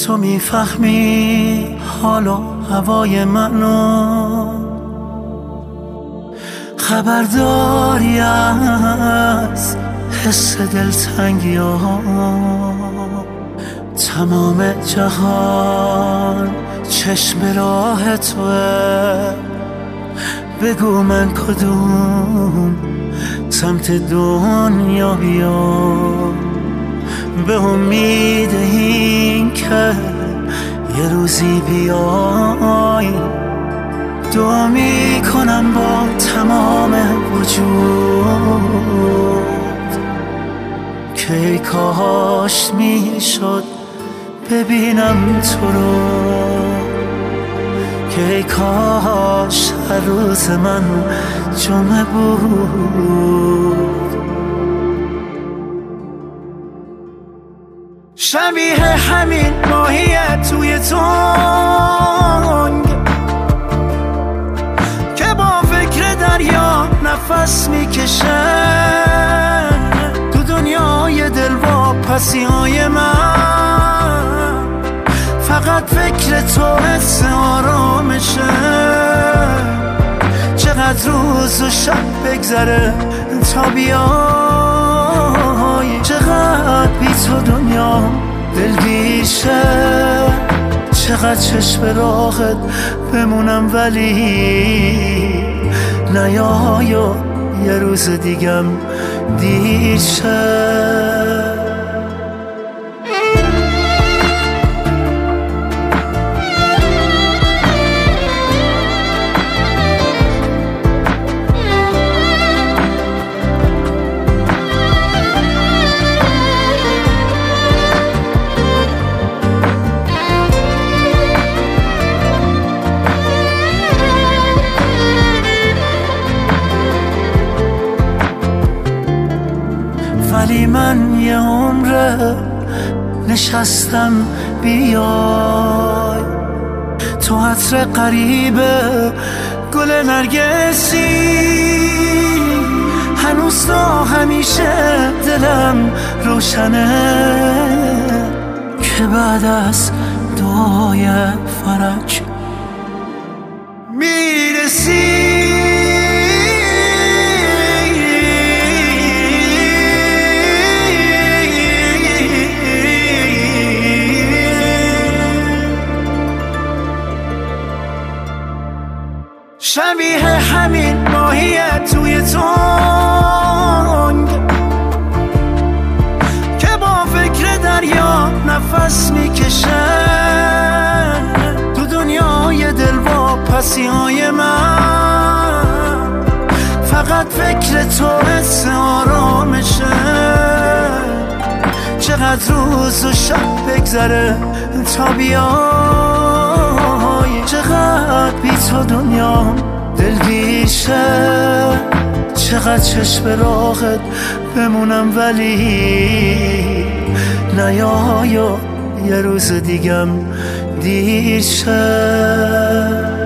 تو میفهمی حال و هوای منو، خبرداری از حس دلتنگی ها. تمام جهان چشم راه توه، بگو من کدوم سمت دنیا بیام، به امید این که یه روزی بیای. دعا میکنم با تمام وجود که ای کاش میشد ببینم تو رو، که ای کاش هر روز من جمعه بود. شبیه همین ماهیه توی تنگ که با فکر دریا نفس میکشه، تو دنیای دلواپسی های من فقط فکر تو حس آرامشه. چقدر روز و شب بگذره تا بیای، چقدر بی تو دنیا دلگیشه، چقدر چشم راهت بمونم ولی نیای و یه روز دیگم دیر شه. ولی من یه عمره نشستم بیای، تو عطر قریبه گل نرگسی، هنوز تا همیشه دلم روشنه که بعد از دعای فرج میرسی. شبیه همین ماهیه توی تنگ که با فکر دریا نفس میکشه، تو دنیای دلواپسی های من فقط فکر تو حس آرامشه. چقدر روز و شب بگذره تا بیای، چقدر بی تو دنیا دلگیشه، چقدر چشم راهت بمونم ولی نیای و یه روز دیگم دیر شه.